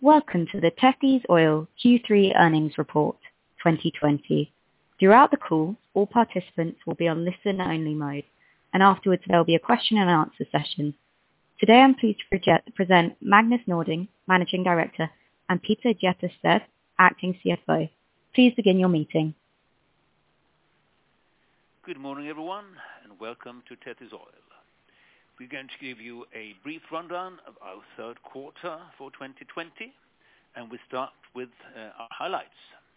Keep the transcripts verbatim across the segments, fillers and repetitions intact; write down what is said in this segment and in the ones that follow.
Welcome to the Tethys Oil Q three Earnings Report twenty twenty. Throughout the call, all participants will be on listen-only mode, and afterwards there will be a question and answer session. Today I'm pleased to project, present Magnus Nording, Managing Director, and Peter Jetterstedt, Acting C F O. Please begin your meeting. Good morning, everyone, and welcome to Tethys Oil. We're going to give you a brief rundown of our third quarter for twenty twenty, and we start with uh, our highlights.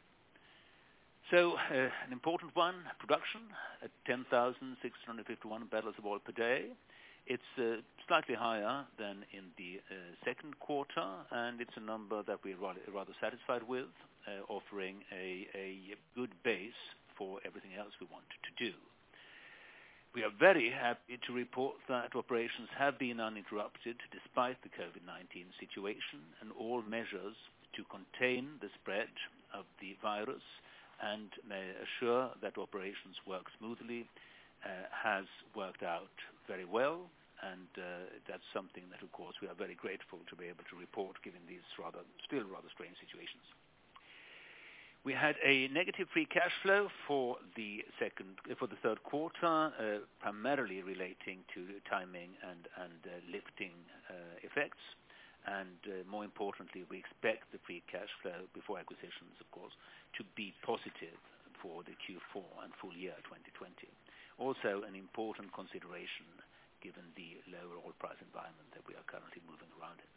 So, uh, an important one, production at ten thousand six hundred fifty-one barrels of oil per day. It's uh, slightly higher than in the uh, second quarter, and it's a number that we're rather, rather satisfied with, uh, offering a, a good base for everything else we wanted to do. We are very happy to report that operations have been uninterrupted despite the COVID nineteen situation, and all measures to contain the spread of the virus and may assure that operations work smoothly uh, has worked out very well, and uh, that's something that, of course, we are very grateful to be able to report given these rather still rather strange situations. We had a negative free cash flow for the second, for the third quarter, uh, primarily relating to timing and and uh, lifting uh, effects, and uh, more importantly, we expect the free cash flow before acquisitions, of course, to be positive for the Q four and full year twenty twenty. Also, an important consideration given the lower oil price environment that we are currently moving around in.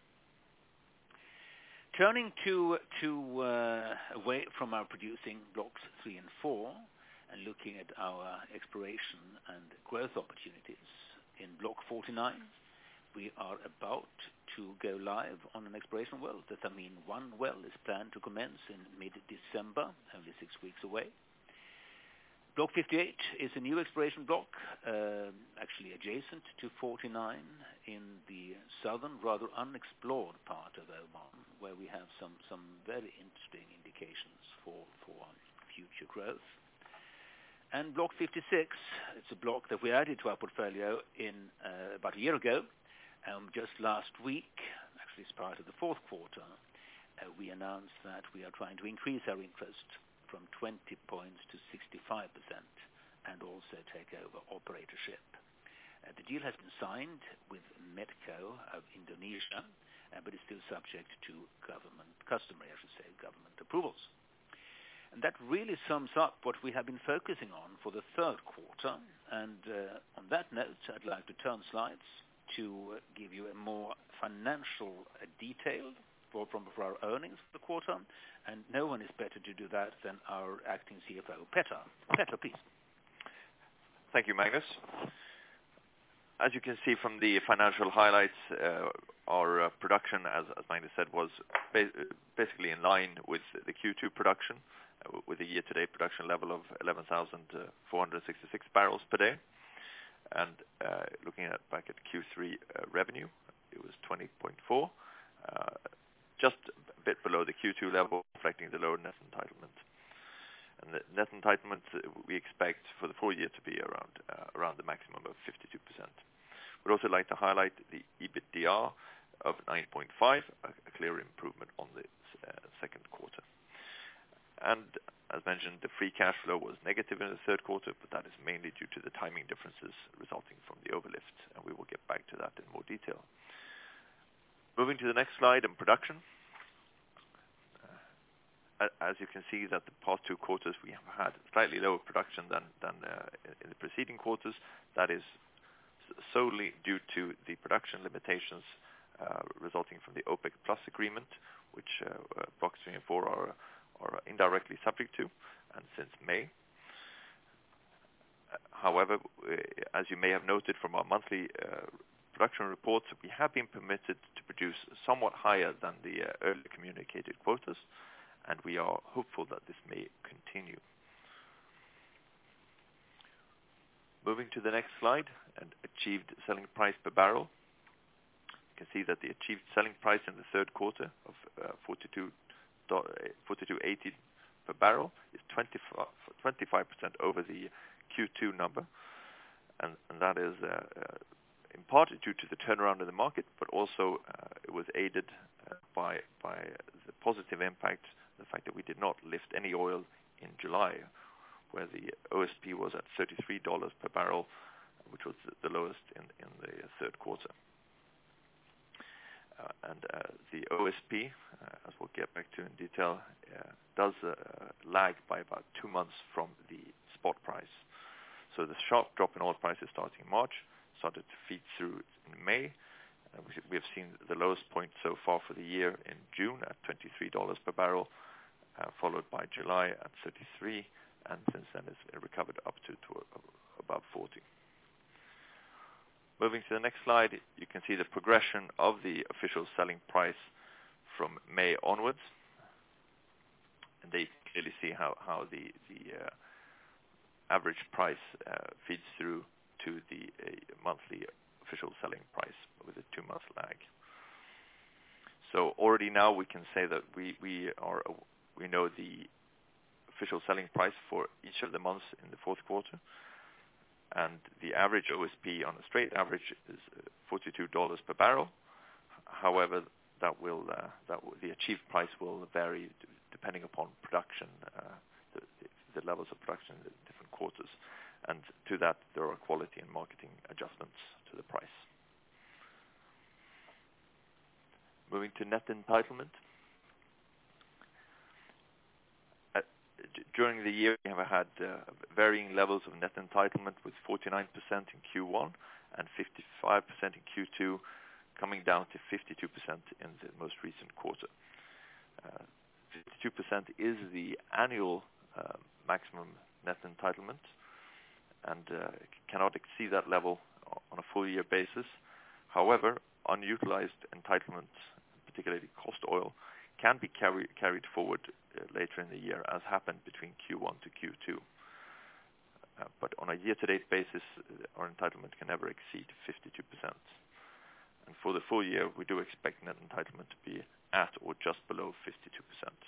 Turning to, to uh, away from our producing blocks three and four and looking at our exploration and growth opportunities in block forty-nine, we are about to go live on an exploration well. The Thameen one well is planned to commence in mid-December, only six weeks away. Block fifty-eight is a new exploration block, uh, actually adjacent to forty-nine in the southern, rather unexplored part of Oman, where we have some, some very interesting indications for, for future growth. And Block fifty-six, it's a block that we added to our portfolio in uh, about a year ago. Um, just last week, actually as part of the fourth quarter, uh, we announced that we are trying to increase our interest from twenty points to sixty-five percent, and also take over operatorship. Uh, the deal has been signed with Medco of Indonesia, uh, but is still subject to government, customary, I should say, government approvals. And that really sums up what we have been focusing on for the third quarter. And uh, on that note, I'd like to turn slides to uh, give you a more financial uh, detail For, from, for our earnings for the quarter, and no one is better to do that than our acting C F O, Petter. Petter, please. Thank you, Magnus. As you can see from the financial highlights, uh, our uh, production, as, as Magnus said, was ba- basically in line with the Q two production, uh, with a year-to-date production level of eleven thousand four hundred sixty-six barrels per day. And uh, looking at back at Q three uh, revenue, it was twenty point four. Uh, just a bit below the Q two level, reflecting the lower net entitlement. And the net entitlement uh, we expect for the full year to be around uh, around the maximum of fifty-two percent. We'd also like to highlight the EBITDA of nine point five, a, a clear improvement on the uh, second quarter. And as mentioned, the free cash flow was negative in the third quarter, but that is mainly due to the timing differences resulting from the overlift, and we will get back to that in more detail. Moving to the next slide on production. Uh, as you can see that the past two quarters we have had slightly lower production than, than uh, in the preceding quarters. That is solely due to the production limitations uh, resulting from the OPEC Plus agreement, which uh, uh, blocks three and four are, are indirectly subject to, and since May. Uh, however, uh, as you may have noted from our monthly uh, production reports, we have been permitted to produce somewhat higher than the uh, earlier communicated quotas, and we are hopeful that this may continue. Moving to the next slide, and achieved selling price per barrel. You can see that the achieved selling price in the third quarter of uh, forty-two eighty per barrel is twenty-five percent over the Q two number, and, and that is uh, uh, in part due to the turnaround in the market, but also uh, it was aided uh, by by the positive impact, the fact that we did not lift any oil in July, where the O S P was at thirty-three dollars per barrel, which was the lowest in, in the third quarter. Uh, and uh, the O S P, uh, as we'll get back to in detail, uh, does uh, lag by about two months from the spot price. So the sharp drop in oil prices starting in March started to feed through in May. Uh, we, we have seen the lowest point so far for the year in June at twenty-three dollars per barrel, uh, followed by July at thirty-three, and since then it's recovered up to, to uh, above forty. Moving to the next slide, you can see the progression of the official selling price from May onwards. And there you can clearly see how, how the, the uh, average price uh, feeds through to the uh, monthly official selling price with a two-month lag. So already now we can say that we, we, are, we know the official selling price for each of the months in the fourth quarter. And the average O S P on a straight average is forty-two dollars per barrel. However, that will uh, that will, the achieved price will vary d- depending upon production, uh, the, the levels of production in the different quarters. And to that, there are quality and marketing adjustments to the price. Moving to net entitlement. During the year, we have had uh, varying levels of net entitlement, with forty-nine percent in Q one and fifty-five percent in Q two, coming down to fifty-two percent in the most recent quarter. Uh, fifty-two percent is the annual uh, maximum net entitlement, and uh, cannot exceed that level on a full-year basis. However, unutilized entitlement, particularly cost oil, can be carry, carried forward uh, later in the year, as happened between Q one to Q two. Uh, but on a year-to-date basis, uh, our entitlement can never exceed fifty-two percent. And for the full year, we do expect net entitlement to be at or just below fifty-two percent.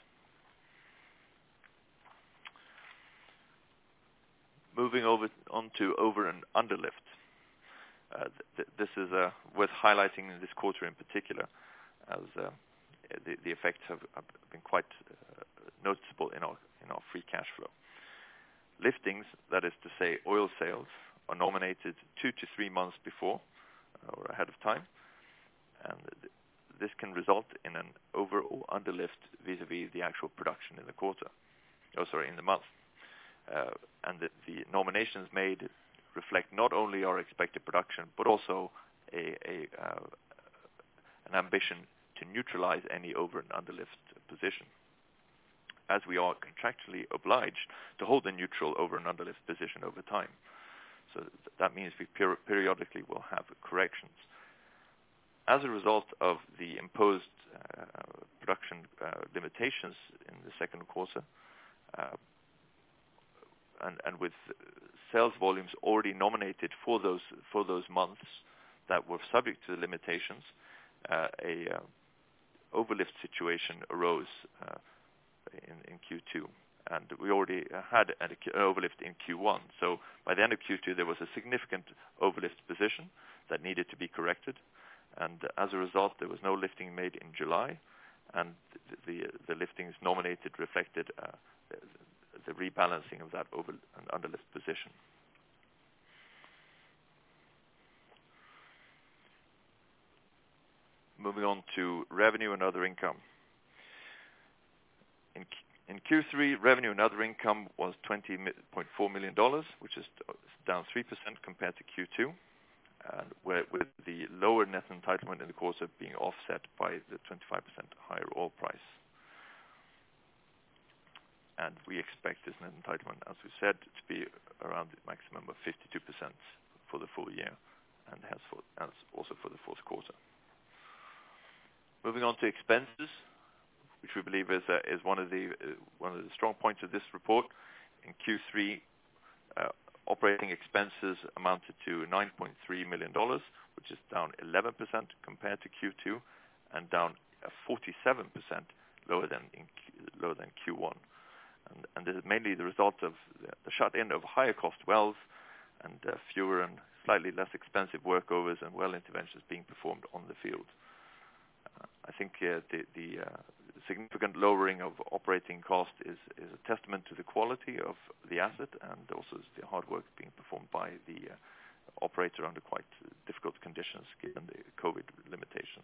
Moving over on to over and underlift. Uh, th- this is uh, worth highlighting in this quarter in particular, as uh, The, the effects have, have been quite uh, noticeable in our in our free cash flow. Liftings, that is to say oil sales, are nominated two to three months before uh, or ahead of time, and th- this can result in an over or underlift vis-a-vis the actual production in the quarter, oh sorry, in the month. Uh, and the, the nominations made reflect not only our expected production, but also a, a uh, an ambition to neutralize any over and underlift position, as we are contractually obliged to hold a neutral over and underlift position over time. So th- that means we per- periodically will have corrections. As a result of the imposed uh, production uh, limitations in the second quarter, uh, and, and with sales volumes already nominated for those for those months that were subject to the limitations, uh, a uh, overlift situation arose uh, in, in Q two, and we already had an overlift in Q one. So by the end of Q two, there was a significant overlift position that needed to be corrected, and as a result, there was no lifting made in July, and the the, the liftings nominated reflected uh, the, the rebalancing of that over and underlift position. Moving on to revenue and other income. In, in Q three, revenue and other income was twenty point four million dollars, which is down three percent compared to Q two, and where, with the lower net entitlement in the quarter being offset by the twenty-five percent higher oil price. And we expect this net entitlement, as we said, to be around the maximum of fifty-two percent for the full year, and has for, as also for the fourth quarter. Moving on to expenses, which we believe is uh, is one of the uh, one of the strong points of this report. In Q three, uh, operating expenses amounted to nine point three million dollars, which is down eleven percent compared to Q two, and down uh, forty-seven percent lower than in Q, lower than Q one. And, and this is mainly the result of the, the shut-in of higher cost wells and uh, fewer and slightly less expensive workovers and well interventions being performed on the field. Uh, I think uh, the, the uh, significant lowering of operating cost is, is a testament to the quality of the asset and also the hard work being performed by the uh, operator under quite difficult conditions given the COVID limitations.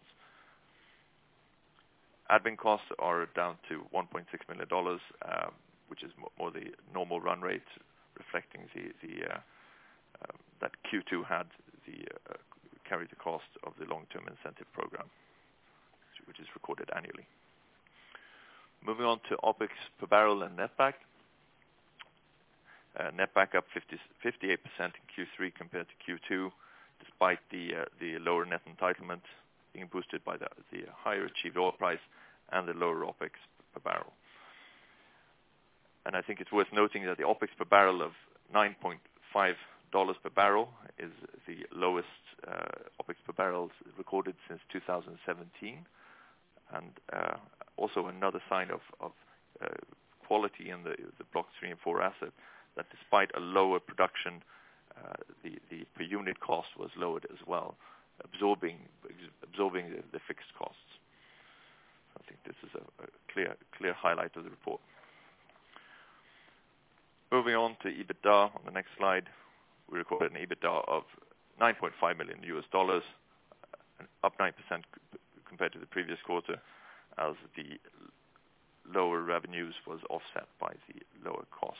Admin costs are down to one point six million dollars, um, which is more, more the normal run rate, reflecting the, the uh, uh, that Q two had the uh, carried the cost of the long-term incentive program, which is recorded annually. Moving on to OPEX per barrel and netback. Uh, netback up fifty-eight percent in Q three compared to Q two, despite the uh, the lower net entitlement being boosted by the, the higher achieved oil price and the lower OPEX per barrel. And I think it's worth noting that the OPEX per barrel of nine point five dollars per barrel is the lowest uh, OPEX per barrel recorded since two thousand seventeen, and uh, also another sign of, of uh, quality in the, the Block three and four asset, that despite a lower production, uh, the, the per unit cost was lowered as well, absorbing absorbing the, the fixed costs. I think this is a, a clear clear highlight of the report. Moving on to EBITDA on the next slide, we recorded an EBITDA of nine point five million U S dollars, up nine percent compared to the previous quarter, as the lower revenues was offset by the lower costs.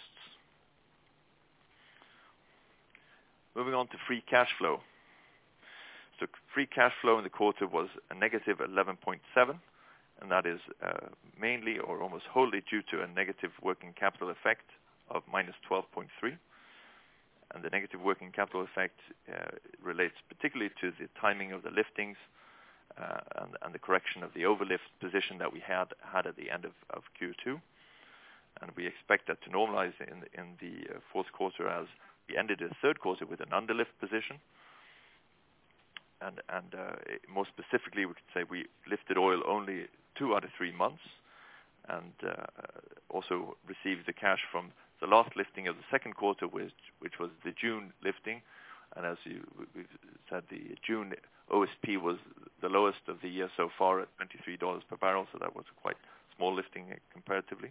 Moving on to free cash flow. So free cash flow in the quarter was a negative eleven point seven, and that is uh, mainly or almost wholly due to a negative working capital effect of minus twelve point three. And the negative working capital effect uh, relates particularly to the timing of the liftings uh, and, and the correction of the overlift position that we had had at the end of, of Q two. And we expect that to normalize in, in the uh, fourth quarter, as we ended the third quarter with an underlift position. And, and uh, more specifically, we could say we lifted oil only two out of three months, and uh, also received the cash from the last lifting of the second quarter, which, which was the June lifting. And as you, we've said, the June O S P was the lowest of the year so far at twenty-three dollars per barrel, so that was a quite small lifting comparatively.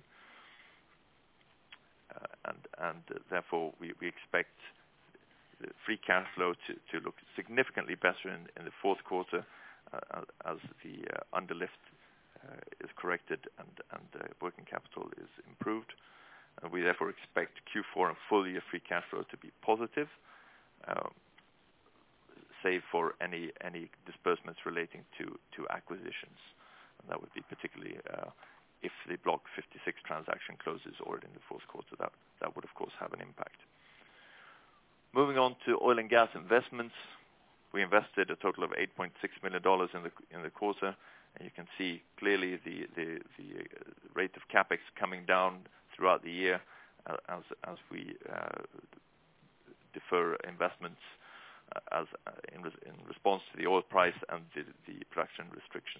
Uh, and and uh, therefore, we, we expect the free cash flow to, to look significantly better in, in the fourth quarter uh, as the uh, underlift uh, is corrected and, and uh, working capital is improved. Uh, we therefore expect Q four and full year free cash flow to be positive, um, save for any any disbursements relating to, to acquisitions. And that would be particularly uh, if the Block fifty-six transaction closes already in the fourth quarter. That, that would, of course, have an impact. Moving on to oil and gas investments, we invested a total of eight point six million dollars in the in the quarter, and you can see clearly the the, the rate of capex coming down throughout the year uh, as as we uh, defer investments uh, as uh, in, res- in response to the oil price and the, the production restrictions.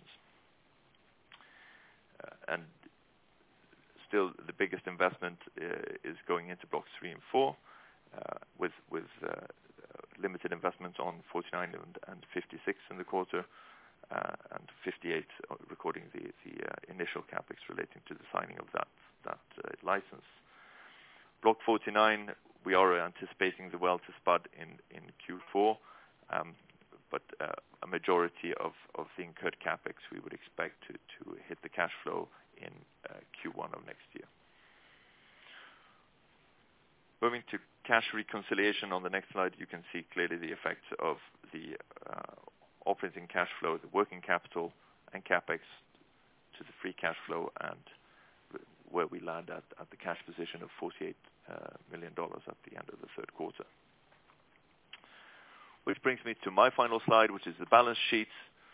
Uh, and still, the biggest investment uh, is going into Blocks three and four. Uh, with with uh, uh, limited investments on forty-nine and, and fifty-six in the quarter, uh, and fifty-eight recording the, the uh, initial capex relating to the signing of that that uh, license. Block forty-nine, we are anticipating the well to spud in, in Q four, um, but uh, a majority of, of the incurred capex we would expect to, to hit the cash flow in uh, Q one of next year. Moving to cash reconciliation on the next slide, you can see clearly the effects of the uh, operating cash flow, the working capital, and capex to the free cash flow, and where we land at, at the cash position of forty-eight million dollars at the end of the third quarter. Which brings me to my final slide, which is the balance sheet.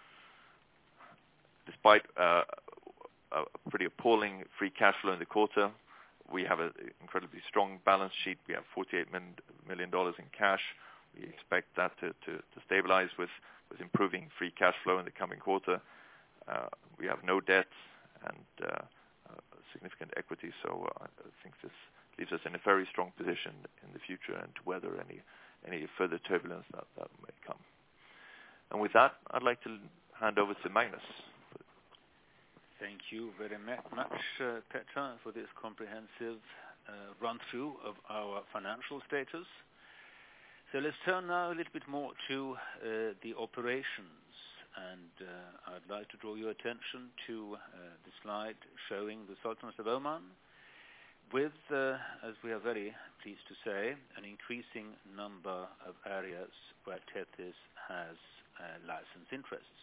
Despite uh, a pretty appalling free cash flow in the quarter, we have an incredibly strong balance sheet. We have forty-eight million dollars in cash. We expect that to, to, to stabilize with, with improving free cash flow in the coming quarter. Uh, we have no debt, and uh, uh, significant equity. So uh, I think this leaves us in a very strong position in the future and to weather any any further turbulence that, that may come. And with that, I'd like to hand over to Magnus. Thank you very much, uh, Petra, for this comprehensive uh, run-through of our financial status. So let's turn now a little bit more to uh, the operations, and uh, I'd like to draw your attention to uh, the slide showing the Sultanate of Oman, with, uh, as we are very pleased to say, an increasing number of areas where Tethys has uh, license interests.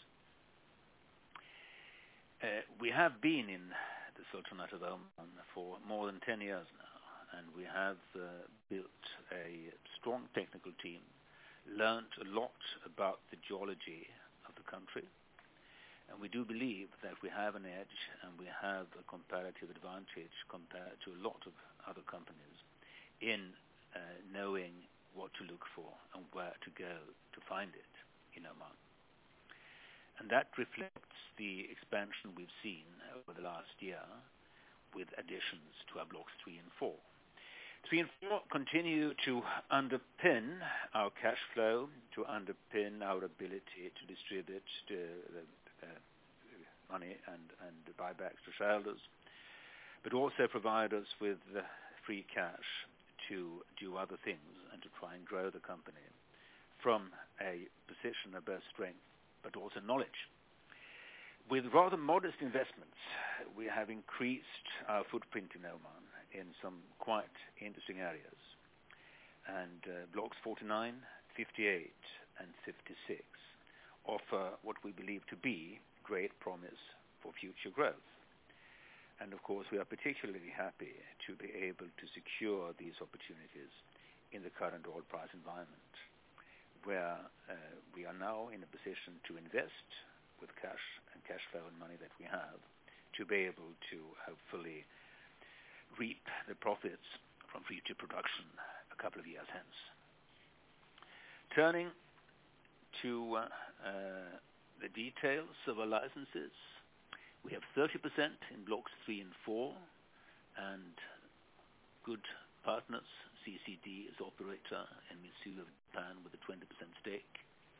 Uh, we have been in the Sultanate of Oman for more than ten years now, and we have uh, built a strong technical team, learnt a lot about the geology of the country, and we do believe that we have an edge and we have a comparative advantage compared to a lot of other companies in uh, knowing what to look for and where to go to find it in Oman. And that reflects the expansion we've seen over the last year with additions to our blocks three and four. Three and four continue to underpin our cash flow, to underpin our ability to distribute the, the uh, money and, and buybacks to shareholders, but also provide us with uh, free cash to do other things and to try and grow the company from a position of both strength but also knowledge. With rather modest investments, we have increased our footprint in Oman in some quite interesting areas. And uh, blocks forty-nine, fifty-eight, and fifty-six offer what we believe to be great promise for future growth. And of course, we are particularly happy to be able to secure these opportunities in the current oil price environment, where uh, we are now in a position to invest with cash and cash flow and money that we have to be able to hopefully reap the profits from future production a couple of years hence. Turning to uh, uh, the details of our licenses, we have thirty percent in blocks three and four, and good partners. C C D is operator, and Mitsui of Japan with a twenty percent stake.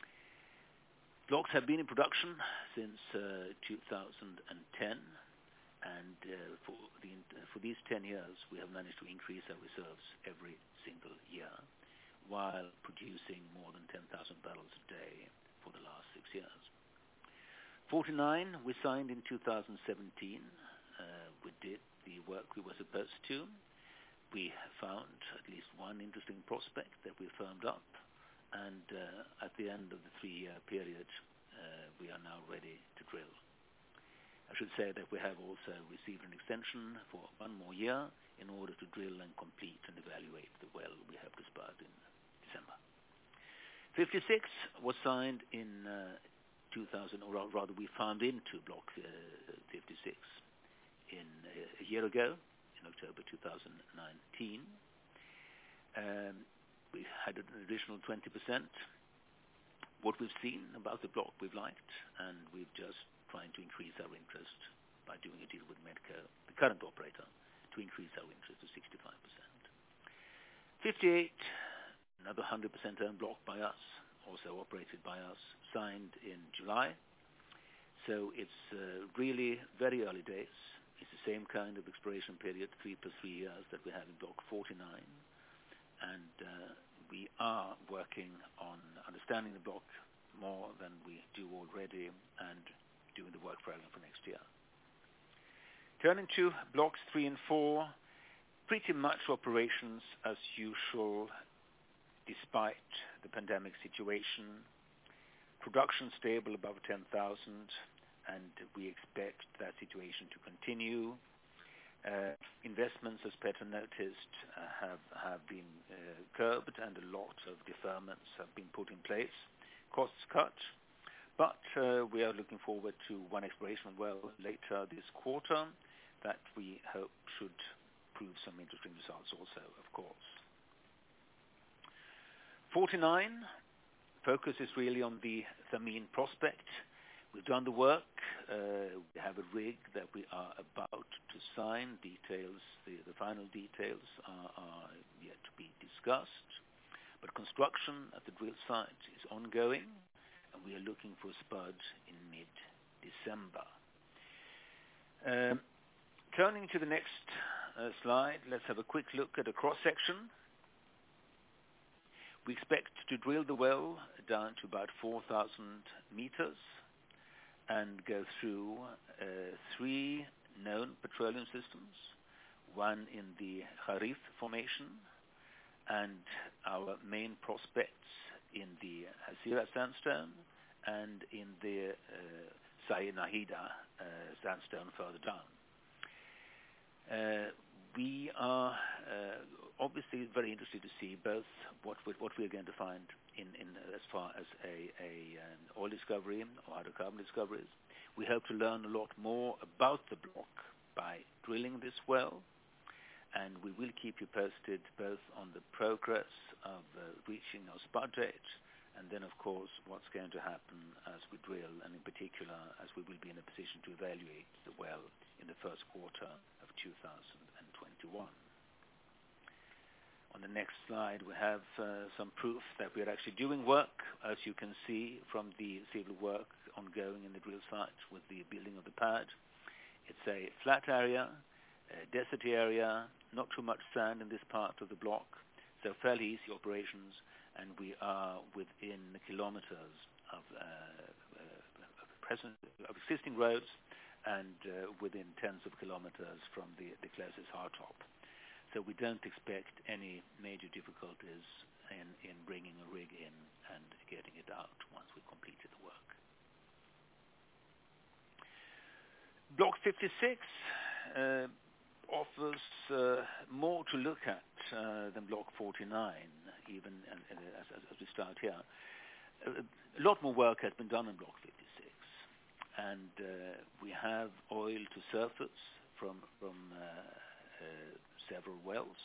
Blocks have been in production since uh, two thousand ten, and uh, for, the, uh, for these ten years we have managed to increase our reserves every single year, while producing more than ten thousand barrels a day for the last six years. forty-nine we signed in two thousand seventeen. Uh, we did the work we were supposed to. We found at least one interesting prospect that we firmed up, and uh, at the end of the three-year period, uh, we are now ready to drill. I should say that we have also received an extension for one more year in order to drill and complete and evaluate the well we have discovered in December. fifty-six was signed in uh, two thousand, or rather we farmed into block uh, fifty-six in uh, a year ago, in October two thousand nineteen. Um, we had an additional twenty percent. What we've seen about the block we've liked, and we've just trying to increase our interest by doing a deal with Medco, the current operator, to increase our interest to sixty-five percent. fifty-eight, another one hundred percent owned block by us, also operated by us, signed in July. So it's uh, really very early days. It's the same kind of exploration period, three plus three years, that we have in block forty-nine. And uh, we are working on understanding the block more than we do already and doing the work program for next year. Turning to blocks three and four, pretty much operations as usual despite the pandemic situation. Production stable above ten thousand, and we expect that situation to continue. Uh, investments, as Petra noticed, uh, have, have been uh, curbed, and a lot of deferments have been put in place, costs cut, but uh, we are looking forward to one exploration well later this quarter that we hope should prove some interesting results also, of course. forty-nine, focus is really on the Thameen prospect. We've done the work. Uh, we have a rig that we are about to to sign. Details, the, the final details are, are yet to be discussed. But construction at the drill site is ongoing, and we are looking for a spud in mid-December. Um, turning to the next uh, slide, let's have a quick look at a cross-section. We expect to drill the well down to about four thousand meters and go through uh, three known petroleum systems, one in the Harith Formation and our main prospects in the Hasira sandstone and in the uh, Sayyid Nahida uh, sandstone further down. Uh, we are uh, obviously very interested to see both what we, what we are going to find in, in as far as a, a an oil discovery or hydrocarbon discoveries. We hope to learn a lot more about the block by drilling this well, and we will keep you posted both on the progress of uh, reaching our spud date, and then of course what's going to happen as we drill, and in particular as we will be in a position to evaluate the well in the first quarter of two thousand twenty-one. On the next slide we have uh, some proof that we are actually doing work, as you can see from the civil work ongoing in the drill site with the building of the pad. It's a flat area, a deserty area, not too much sand in this part of the block, so fairly easy operations, and we are within kilometers of, uh, uh, present, of existing roads and uh, within tens of kilometers from the, the closest hardtop. So we don't expect any major difficulties in, in bringing a rig in and getting it out once we completed the work. Block fifty-six uh, offers uh, more to look at uh, than Block forty-nine, even uh, as, as, as we start here. A, a lot more work has been done in Block fifty-six, and uh, we have oil to surface from, from uh, uh, several wells.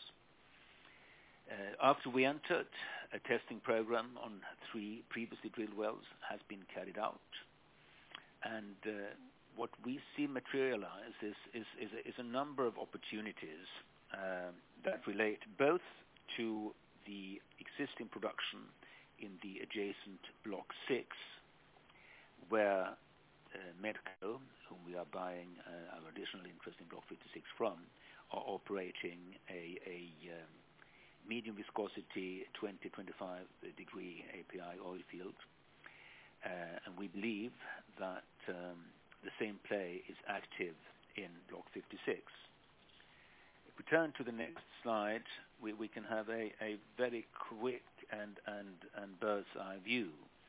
Uh, after we entered, a testing program on three previously drilled wells has been carried out, and uh, what we see materialize is, is, is, a, is a number of opportunities uh, that relate both to the existing production in the adjacent Block six, where uh, Medco, whom we are buying uh, our additional interest in Block fifty-six from, are operating a, a um, medium viscosity twenty to twenty-five degree A P I oil field, uh, and we believe that um, the same play is active in Block fifty-six. If we turn to the next slide, we, we can have a, a very quick and, and, and bird's eye view.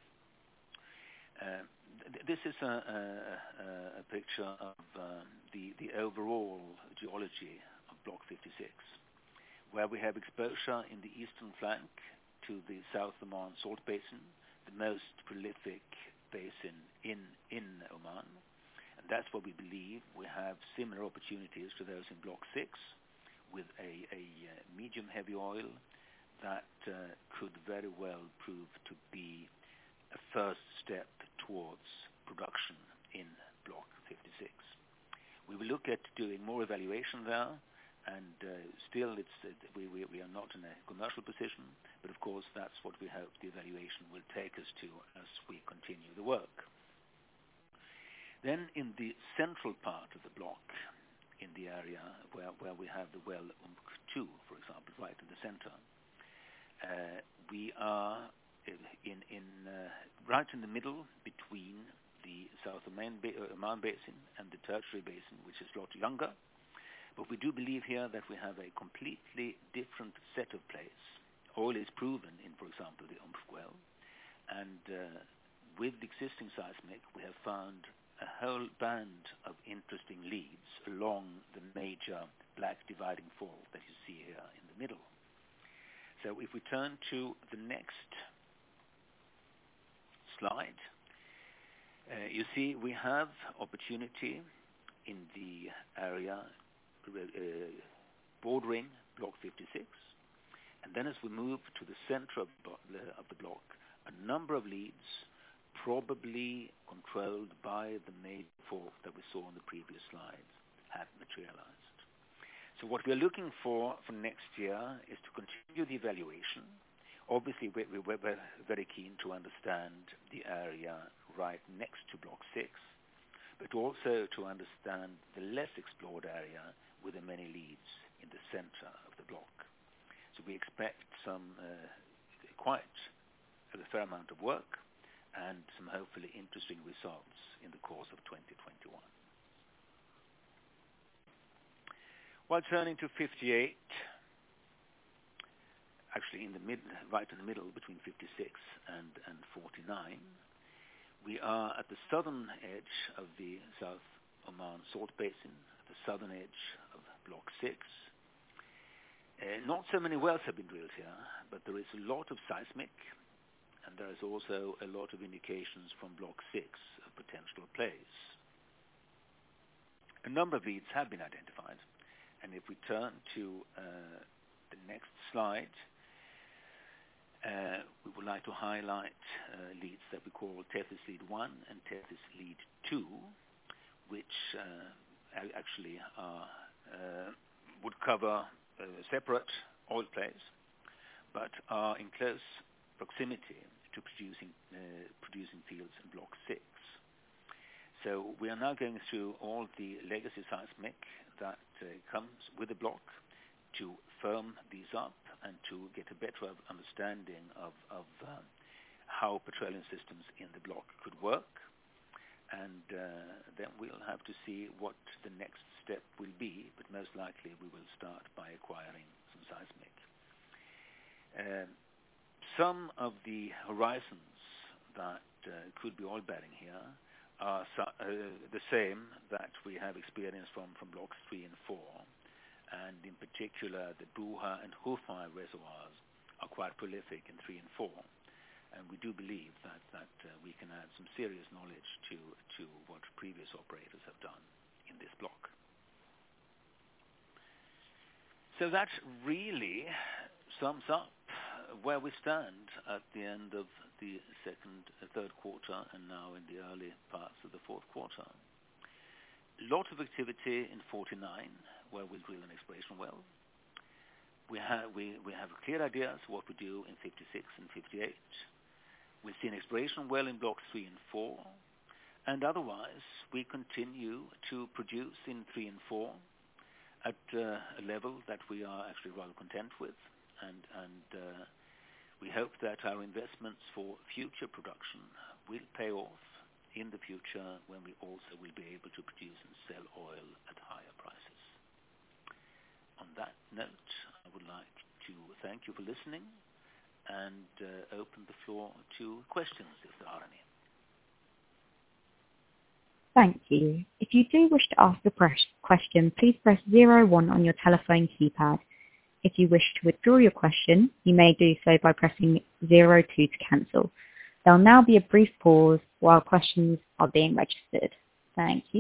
Uh, th- this is a, a, a picture of um, the, the overall geology of Block fifty-six, where we have exposure in the eastern flank to the South Oman Salt Basin, the most prolific basin in, in Oman. And that's what we believe. We have similar opportunities to those in Block six, with a, a uh, medium heavy oil that uh, could very well prove to be a first step towards production in Block fifty-six. We will look at doing more evaluation there, and uh, still it's, uh, we, we, we are not in a commercial position, but of course that's what we hope the evaluation will take us to as we continue the work. Then in the central part of the block, in the area where, where we have the well Umq two, for example, right in the center, uh, we are in, in uh, right in the middle between the South Oman, ba- uh, Oman Basin and the Tertiary Basin, which is a lot younger. But we do believe here that we have a completely different set of plays. Oil is proven in, for example, the Umq well, and uh, with the existing seismic, we have found a whole band of interesting leads along the major black dividing fault that you see here in the middle. So if we turn to the next slide, uh, you see we have opportunity in the area uh, bordering Block fifty-six, and then as we move to the center of, of the block, a number of leads probably controlled by the major fault that we saw on the previous slides have materialized. So what we're looking for for next year is to continue the evaluation. Obviously, we're, we're, we're very keen to understand the area right next to Block six, but also to understand the less explored area with the many leads in the center of the block. So we expect some uh, quite a fair amount of work and some hopefully interesting results in the course of twenty twenty-one. While turning to fifty-eight, actually in the mid, right in the middle between fifty-six and, and forty-nine, we are at the southern edge of the South Oman Salt Basin, at the southern edge of Block six. Uh, not so many wells have been drilled here, but there is a lot of seismic, and there is also a lot of indications from Block six of potential plays. A number of leads have been identified, and if we turn to uh, the next slide, uh, we would like to highlight uh, leads that we call Tethys Lead one and Tethys Lead two, which uh, actually are, uh, would cover uh, separate oil plays, but are in close proximity to producing uh, producing fields in Block six. So we are now going through all the legacy seismic that uh, comes with the block to firm these up and to get a better understanding of, of uh, how petroleum systems in the block could work. And uh, then we'll have to see what the next step will be, but most likely we will start by acquiring some seismic. Uh, some of the horizons that uh, could be oil-bearing here are uh, the same that we have experienced from, from blocks three and four, and in particular the Buha and Khufai reservoirs are quite prolific in three and four, and we do believe that, that uh, we can add some serious knowledge to, to what previous operators have done in this block. So that really sums up where we stand at the end of the second, uh, third quarter, and now in the early parts of the fourth quarter. A lot of activity in forty-nine, where we drill an exploration well. We have we, we have clear ideas of what we do in fifty-six and fifty-eight. We see an exploration well in blocks three and four, and otherwise we continue to produce in three and four at uh, a level that we are actually rather content with, and and. Uh, We hope that our investments for future production will pay off in the future when we also will be able to produce and sell oil at higher prices. On that note, I would like to thank you for listening and uh, open the floor to questions if there are any. Thank you. If you do wish to ask a question, please press zero one on your telephone keypad. If you wish to withdraw your question, you may do so by pressing zero two to cancel. There'll now be a brief pause while questions are being registered. Thank you.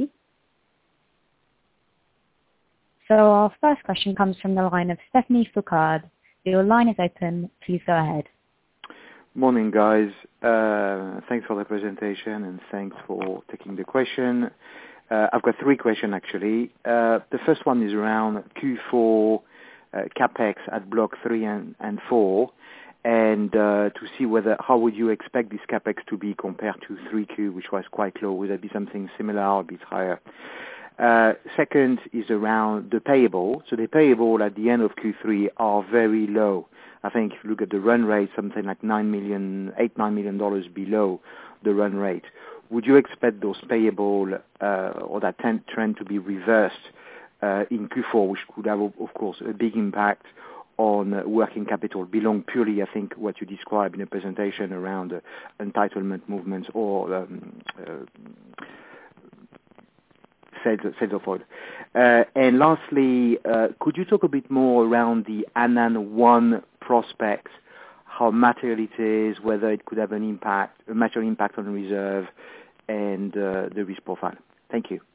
So our first question comes from the line of Stephanie Foucaud. Your line is open. Please go ahead. Morning, guys. Uh, thanks for the presentation and thanks for taking the question. Uh, I've got three questions, actually. Uh, the first one is around Q four Uh, capex at block three and, and four, and uh, to see whether how would you expect this capex to be compared to three Q, which was quite low. Would there be something similar or a bit higher? Uh, second is around the payable. So the payable at the end of Q three are very low. I think if you look at the run rate, something like nine million, eight nine million dollars below the run rate. Would you expect those payable uh, or that trend to be reversed Uh, in Q four, which could have, of course, a big impact on uh, working capital, belong purely, I think, what you described in the presentation around uh, entitlement movements or um, uh, sales, sales of oil. Uh, and lastly, uh, could you talk a bit more around the Anan one prospect, how material it is, whether it could have an impact, a material impact on the reserve, and uh, the risk profile? Thank you.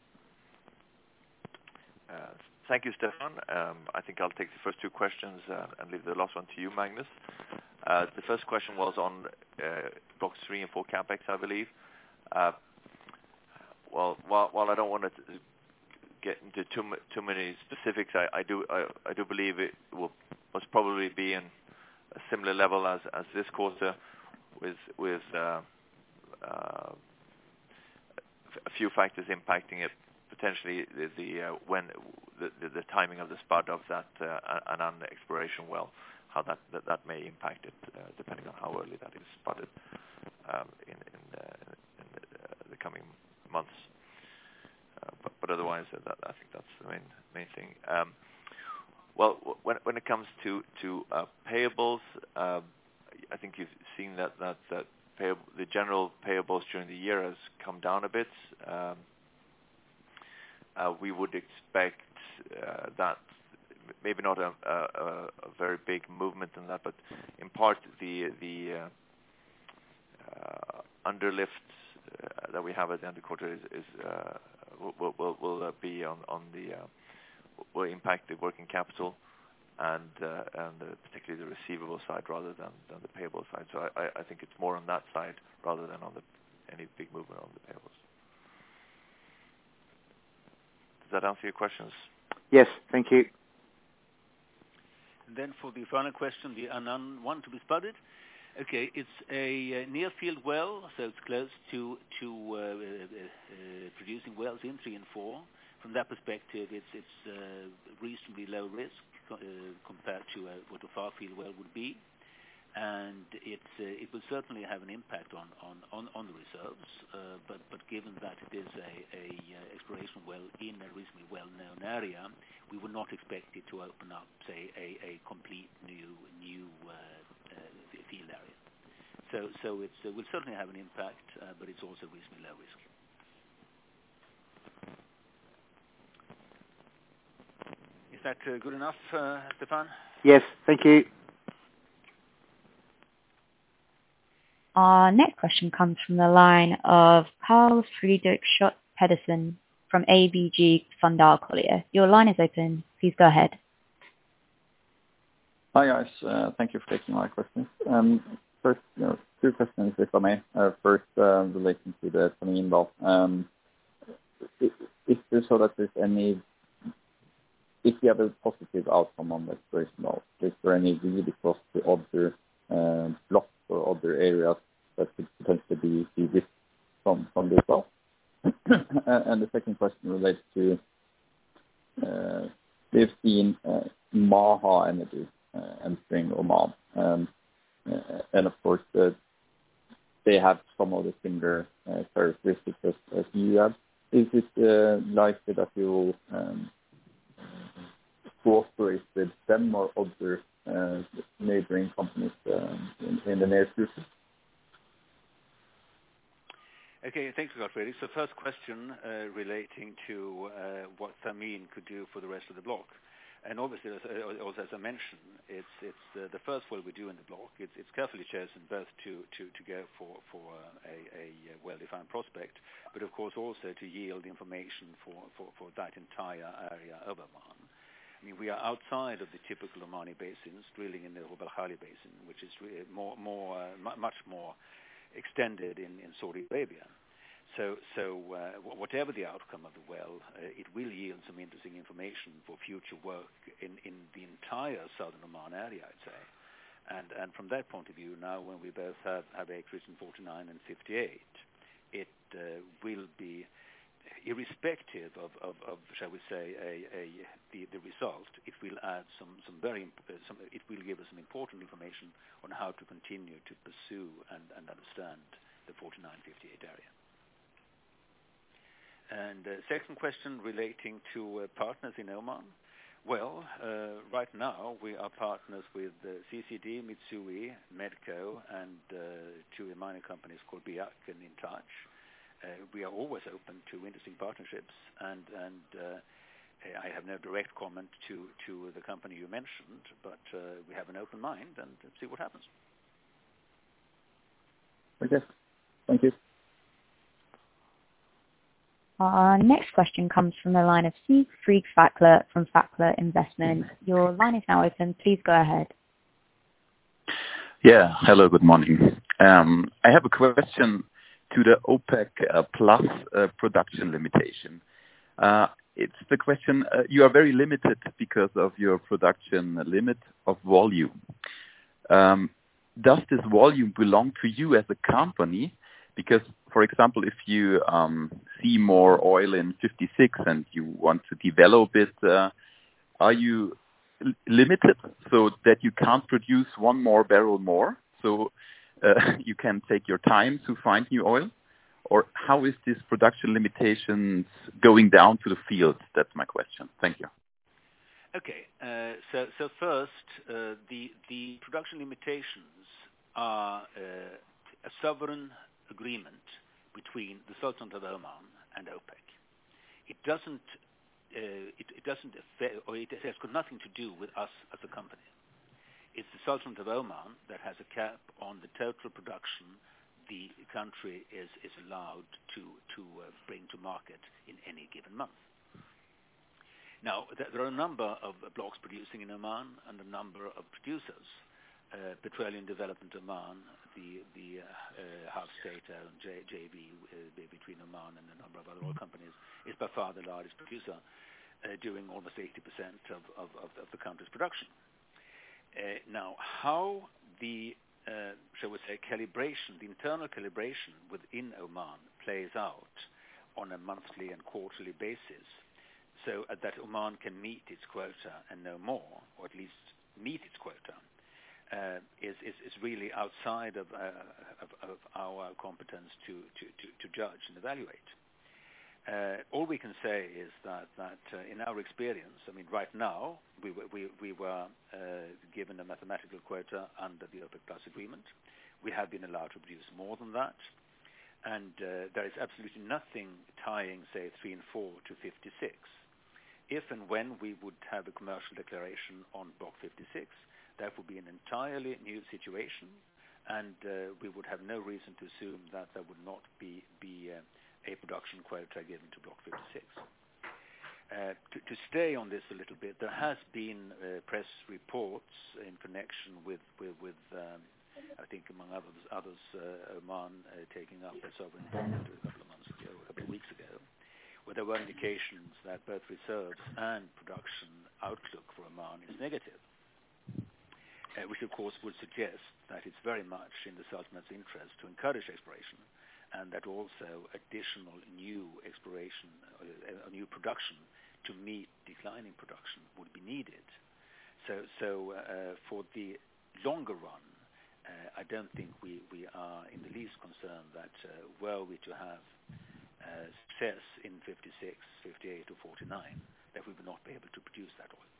Thank you, Stefan. Um, I think I'll take the first two questions uh, and leave the last one to you, Magnus. Uh, the first question was on uh, blocks three and four capex, I believe. Uh, well, while, while I don't want to get into too too many specifics. I, I do I, I do believe it will most probably be in a similar level as, as this quarter, with with uh, uh, a few factors impacting it. Potentially the, the uh, when the, the the timing of the spud of that uh, Anan exploration well, how that that, that may impact it, uh, depending on how early that is spudded um, in in, uh, in the, uh, the coming months. Uh, but, but otherwise, uh, that, I think that's the main main thing. Um, well, when when it comes to to uh, payables, uh, I think you've seen that that that payable, the general payables during the year has come down a bit. Um, Uh, we would expect uh, that maybe not a, a, a very big movement in that, but in part the the uh, uh, underlift uh, that we have at the end of the quarter is, is uh, will will, will uh, be on on the uh, will impact the working capital and uh, and uh, particularly the receivable side rather than, than the payable side. So I, I think it's more on that side rather than on the any big movement on the payables. Does that answer your questions? Yes, thank you. And then for the final question, the Anan one to be spudded. Okay, it's a uh, near-field well, so it's close to to uh, uh, uh, producing wells in three and four. From that perspective, it's it's uh, reasonably low risk uh, compared to uh, what a far-field well would be. And it's, uh, it will certainly have an impact on, on, on, on the reserves, uh, but, but given that it is a, a uh, exploration well in a reasonably well-known area, we would not expect it to open up, say, a, a complete new new uh, uh, field area. So, so it uh, will certainly have an impact, uh, but it's also reasonably low risk. Is that uh, good enough, uh, Stefan? Yes, thank you. Our next question comes from the line of Carl Friedrich Schott Pedersen from A B G Sundal Collier. Your line is open. Please go ahead. Hi guys, uh, thank you for taking my questions. Um, first, you know, two questions if I may. Uh, first, uh, relating to the Kaninbal. Um, is, is there so that there's any, if you have a positive outcome on the exploration well, is there any read across to other uh, blocks or other areas that could potentially be risk from, from this well? And the second question relates to, uh, we've seen uh, Maha Energy uh, entering Oman, um, uh, and of course uh, they have some of the similar uh, characteristics as, as you have. Is it uh, likely that you will um, cooperate with them or other uh, neighboring companies um, in, in the near future? Okay, thanks, Gottfried. So first question uh, relating to uh, what Thameen could do for the rest of the block. And obviously, as, uh, also as I mentioned, it's it's uh, the first well we do in the block. It's it's carefully chosen both to, to, to go for for uh, a, a well-defined prospect, but of course also to yield information for, for, for that entire area of Oman. I mean, we are outside of the typical Omani basins, drilling in the Rub al-Khali basin, which is really more more uh, much more extended in, in Saudi Arabia. So, so uh, whatever the outcome of the well, uh, it will yield some interesting information for future work in, in the entire southern Oman area, I'd say. And and from that point of view, now when we both have, have acreage in forty-nine and fifty-eight, it uh, will be, irrespective of, of, of shall we say, a, a, the, the result, it will add some, some very, uh, some, it will give us some important information on how to continue to pursue and, and understand the forty-nine fifty-eight area. And uh, second question relating to uh, partners in Oman. Well, uh, right now we are partners with uh, C C D, Mitsui, Medco, and uh, two mining companies called Biak and InTouch. Uh, we are always open to interesting partnerships, and and uh, I have no direct comment to, to the company you mentioned, but uh, we have an open mind and see what happens. Okay, thank you. Our next question comes from the line of Siegfried Fackler from Fackler Investment. Your line is now open. Please go ahead. Yeah, hello, good morning. Um, I have a question to the OPEC uh, plus uh, production limitation. Uh, it's the question, uh, you are very limited because of your production limit of volume. Um, does this volume belong to you as a company? Because, for example, if you um, see more oil in fifty-six and you want to develop it, uh, are you l- limited so that you can't produce one more barrel more? So uh, you can take your time to find new oil? Or how is this production limitations going down to the field? That's my question. Thank you. Okay. Uh, so, so first, uh, the the production limitations are uh, a sovereign agreement between the Sultanate of Oman and OPEC. It doesn't uh, it, it doesn't affect, or it has got nothing to do with us as a company. It's the Sultanate of Oman that has a cap on the total production the country is, is allowed to, to uh, bring to market in any given month. Now, th- there are a number of uh, blocks producing in Oman and a number of producers. Uh, Petroleum Development Oman, the, the uh, uh, half-state-owned J- JV uh, between Oman and a number of other oil companies, is by far the largest producer, uh, doing almost eighty percent of, of, of, of the country's production. Uh, now, how the Uh, shall we say, calibration, the internal calibration within Oman plays out on a monthly and quarterly basis, so uh, that Oman can meet its quota and no more, or at least meet its quota, uh, is, is, is really outside of, uh, of, of our competence to, to, to, to judge and evaluate. Uh, all we can say is that, that uh, in our experience, I mean, right now, we, we, we were uh, given a mathematical quota under the OPEC Plus agreement. We have been allowed to produce more than that. And uh, there is absolutely nothing tying, say, three and four to fifty-six. If and when we would have a commercial declaration on Block fifty-six, that would be an entirely new situation, and uh, we would have no reason to assume that there would not be, be uh, a production quota given to Block fifty-six. Uh, to, to stay on this a little bit, there has been uh, press reports in connection with, with, with um, I think among others, others uh, Oman uh, taking up a sovereign bond a couple of months ago, a couple of weeks ago, where there were indications that both reserves and production outlook for Oman is negative, uh, which of course would suggest that it's very much in the Sultanate's interest to encourage exploration, and that also additional new exploration, uh, new production to meet declining production would be needed. So, so uh, for the longer run, uh, I don't think we, we are in the least concerned that uh, were we to have uh, success in fifty-six, fifty-eight or forty-nine, that we would not be able to produce that oil.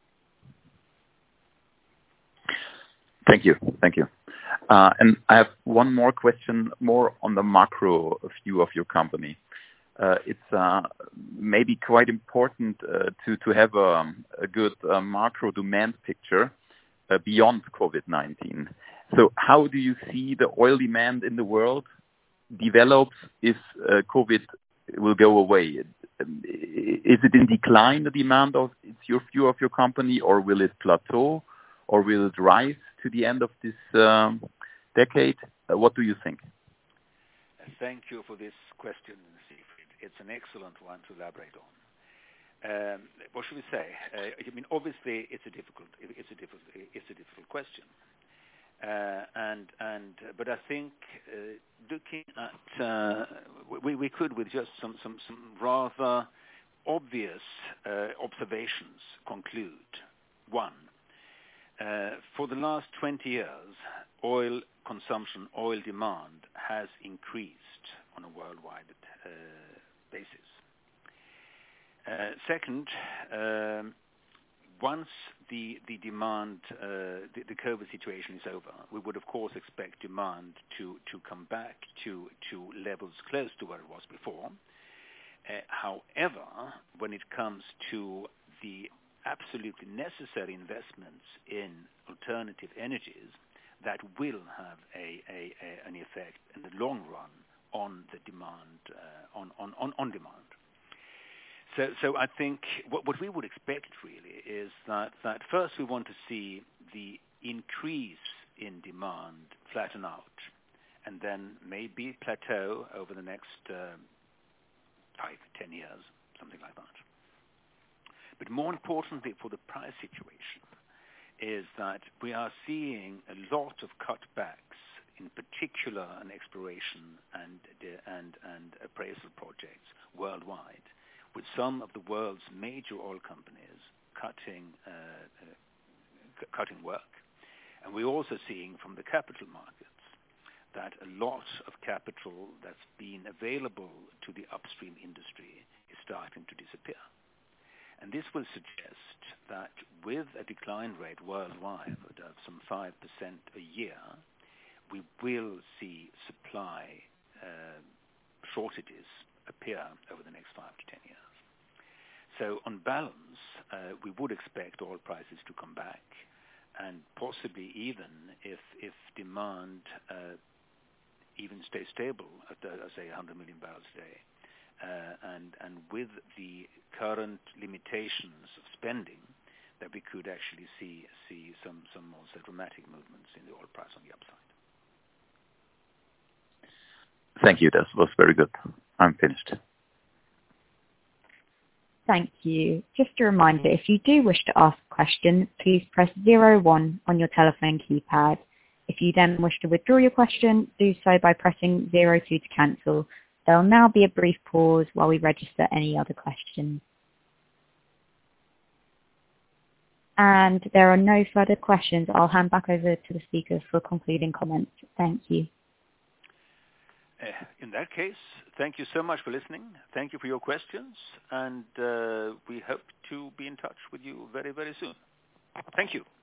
Thank you. Thank you. Uh, and I have one more question, more on the macro view of your company. Uh, it's uh, maybe quite important uh, to, to have a, a good uh, macro demand picture uh, beyond COVID nineteen. So how do you see the oil demand in the world develop if uh, COVID will go away? Is it in decline, the demand of it's your view of your company, or will it plateau, or will it rise to the end of this um, decade? Uh, what do you think? Thank you for this question, Siegfried. It's an excellent one to elaborate on. Um, what should we say? Uh, I mean, obviously, it's a difficult, it's a difficult, it's a difficult question. Uh, and and but I think uh, looking at uh, we we could with just some some some rather obvious uh, observations conclude. One, uh, for the last twenty years, oil consumption, oil demand has increased on a worldwide uh, basis. Uh, second, um, once the the demand, uh, the, the COVID situation is over, we would of course expect demand to, to come back to, to levels close to where it was before. Uh, however, when it comes to the absolutely necessary investments in alternative energies, that will have a, a, a an effect in the long run on the demand, uh, on, on, on, on demand. So, so I think what, what we would expect really is that, that first we want to see the increase in demand flatten out, and then maybe plateau over the next uh, five, ten years, something like that. But more importantly for the price situation is that we are seeing a lot of cutbacks, in particular on exploration and, and, and appraisal projects worldwide, with some of the world's major oil companies cutting, uh, uh, c- cutting work. And we're also seeing from the capital markets that a lot of capital that's been available to the upstream industry is starting to disappear. And this will suggest that with a decline rate worldwide of some five percent a year, we will see supply uh, shortages appear over the next five to ten years. So on balance, uh, we would expect oil prices to come back, and possibly even if, if demand uh, even stays stable at, uh, say, one hundred million barrels a day. Uh, and, and with the current limitations of spending, that we could actually see see some, some more so dramatic movements in the oil price on the upside. Thank you. That was very good. I'm finished. Thank you. Just a reminder, if you do wish to ask a question, please press zero one on your telephone keypad. If you then wish to withdraw your question, do so by pressing zero two to cancel. There will now be a brief pause while we register any other questions. And there are no further questions. I'll hand back over to the speakers for concluding comments. Thank you. Uh, in that case, thank you so much for listening. Thank you for your questions. And uh, we hope to be in touch with you very, very soon. Thank you.